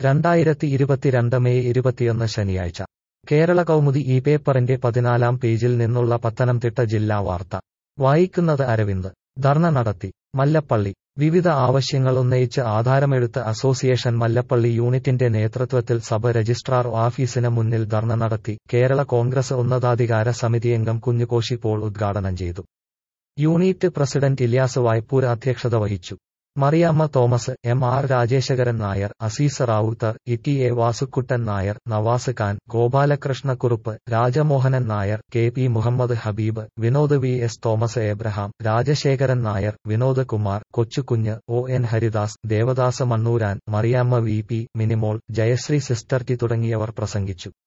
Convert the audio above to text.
2022 May 21 ശനിയാഴ്ച കേരള കൗമുദി ഈ പേപ്പറിന്റെ 14-ാം പേജിൽ നിന്നുള്ള പത്തനംതിട്ട ജില്ലാ വാർത്ത വായിക്കുന്നത് അരവിന്ദ്. ധർണ നടത്തി. മല്ലപ്പള്ളി. വിവിധ ആവശ്യങ്ങൾ ഉന്നയിച്ച് ആധാരമെഴുത്ത് അസോസിയേഷൻ മല്ലപ്പള്ളി യൂണിറ്റിന്റെ നേതൃത്വത്തിൽ സബ് രജിസ്ട്രാർ ഓഫീസിന് മുന്നിൽ ധർണ നടത്തി. കേരള കോൺഗ്രസ് ഉന്നതാധികാര സമിതിയംഗം കുഞ്ഞുകോശി പോൾ ഉദ്ഘാടനം ചെയ്തു. യൂണിറ്റ് പ്രസിഡന്റ് ഇല്യാസ് വായ്പൂർ അധ്യക്ഷത വഹിച്ചു. Mariyamma Thomas, M R Rajeshakaran Nair, Azeez Rawther, E A Vasukuttan Nair, Navas Khan, Gopalakrishnakurup, Rajamohanan Nair, K P Muhammad Habeeb, Vinod V S Thomas Abraham, Rajasekharan Nair, Vinod Kumar, Kochukunju, O N Haridas, Devadas Mannuran, Mariyamma V P, Minimol, Jayasree sister T തുടങ്ങിയവർ പ്രസംഗിച്ചു.